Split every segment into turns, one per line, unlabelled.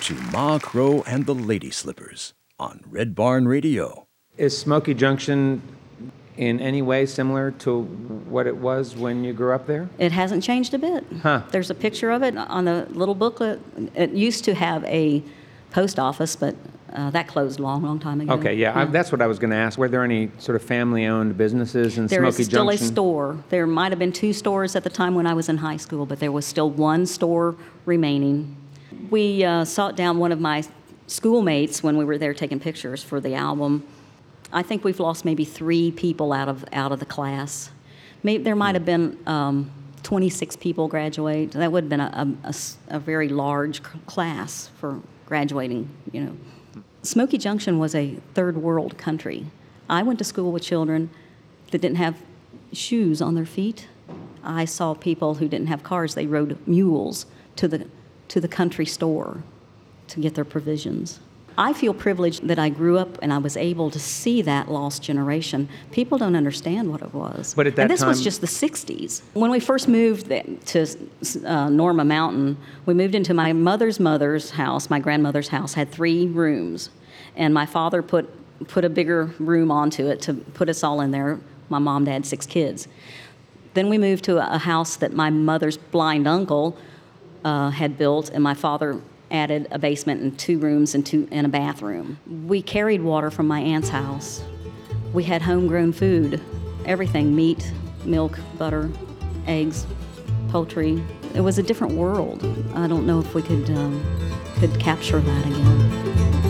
to Ma Crow and the Lady Slippers on Red Barn Radio.
Is Smoky Junction in any way similar to what it was when you grew up there?
It hasn't changed a bit.
Huh.
There's a picture of it on the little booklet. It used to have a post office, but that closed a long, long time ago.
Okay, yeah. That's what I was going to ask. Were there any sort of family-owned businesses in
There
Smoky
is still
Junction?
a store. There might have been 2 stores at the time when I was in high school, but there was still 1 store remaining. We sought down one of my schoolmates when we were there taking pictures for the album. I think we've lost maybe 3 people out of the class. There might have been 26 people graduate. That would have been a very large class for graduating, you know. Smoky Junction was a third world country. I went to school with children that didn't have shoes on their feet. I saw people who didn't have cars. They rode mules to the country store to get their provisions. I feel privileged that I grew up and I was able to see that lost generation. People don't understand what it was.
But at that
and this
time,
was just the 60s. When we first moved to Norma Mountain, we moved into my mother's house. My grandmother's house had 3 rooms. And my father put a bigger room onto it to put us all in there. My mom, dad, 6 kids. Then we moved to a house that my mother's blind uncle had built, and my father added a basement and 2 rooms and a bathroom. We carried water from my aunt's house. We had homegrown food, everything, meat, milk, butter, eggs, poultry. It was a different world. I don't know if we could capture that again.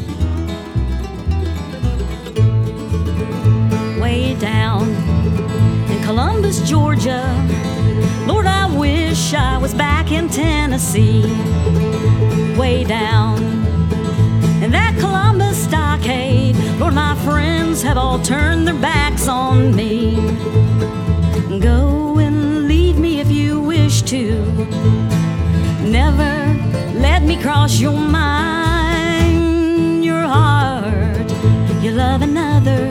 Way down in Columbus, Georgia, Lord, I wish I was back in Tennessee. Way down in that Columbus stockade, Lord, my friends have all turned their backs on me. Go and leave me if you wish to. Never let me cross your mind, your heart, you love another.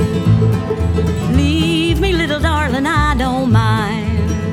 Leave me, little darling, I don't mind.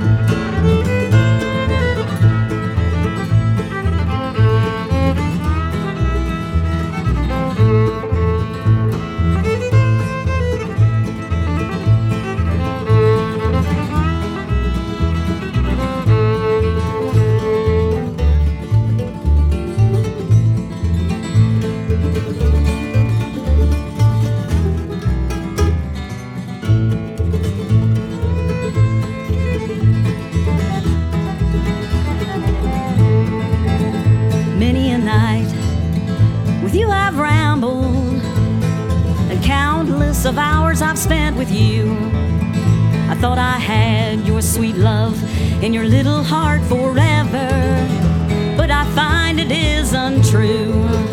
Many a night with you I've rambled, and countless of hours I've spent with you. I thought I had your sweet love in your little heart forever, but I find it is untrue.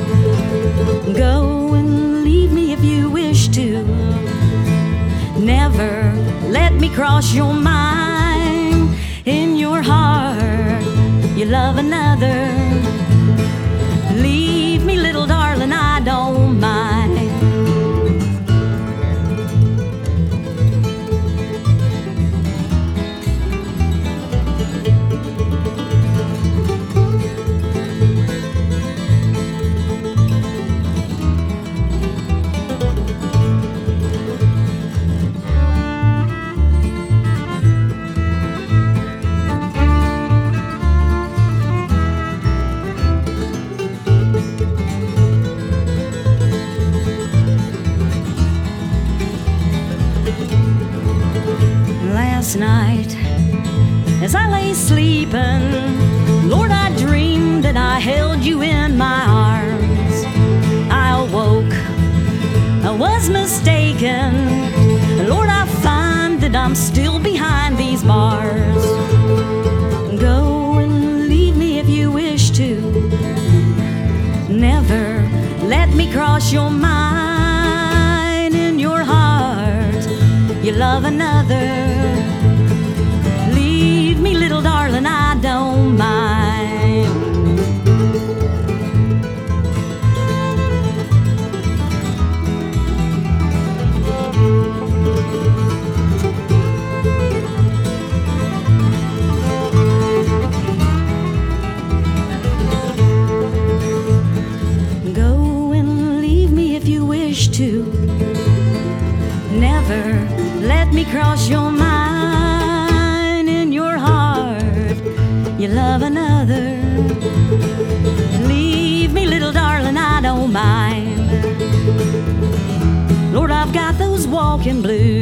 Go and leave me if you wish to. Never let me cross your mind. In your heart you love another. Leave me, little darling, I don't mind. Last night, as I lay sleeping, Lord, I dreamed that I held you in my arms. I awoke, I was mistaken. Lord, I find that I'm still behind these bars. Go and leave me if you wish to. Never let me cross your mind. In your heart you love another. Leave me, little darling, I don't mind. to never let me cross your mind. In your heart, you love another. Leave me, little darling, I don't mind. Lord, I've got those walking blues.